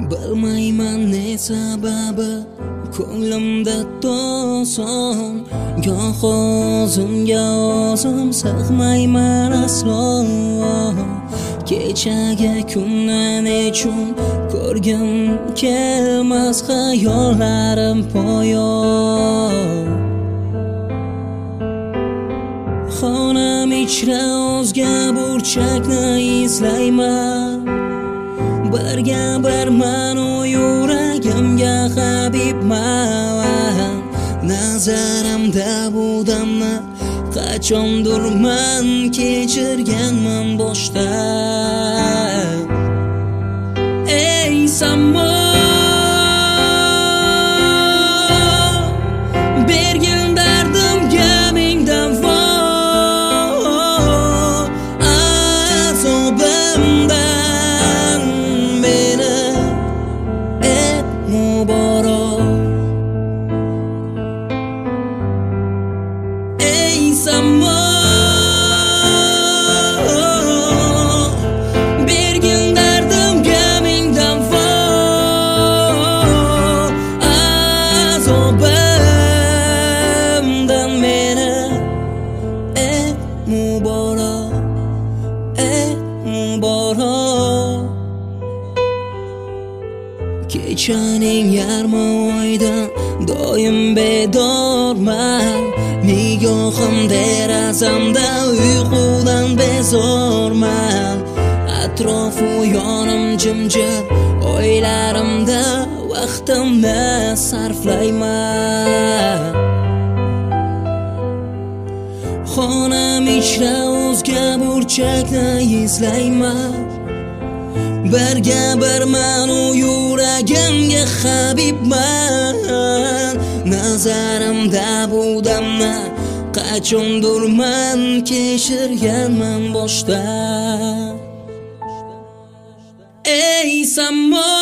Bilmayman ne sababi ko'nglimda to'son, goh o'zimga o'zim sig'mayman aslo. Kechagi kunni nechun ko'rgim kelmas xayollarim poyon. Xonam ichra o'zga burchakni izlayman, birga birman u yuragimga habibman. Nazarimda bu damni qachondir men kechirganman boshdan. Ey samo, bergin dardimga mingdan voy, azobimdan meni et muborak. Ey samo, bergin dardimga mingdan voy, azobimdan meni et muborak, et muborak. Kechaning yarmi oydan doim bedorman, nigohim derazamda uyqudan bezorman. Atrofu yonim jimjit, o'ylarimda vaqtimni sarflayman. Xonam ichra o'zga burchakni izlayman, birga birman u yuragimga habibman. Nazarimda bu damni qachondir men kechirganman boshdan. Ey samo,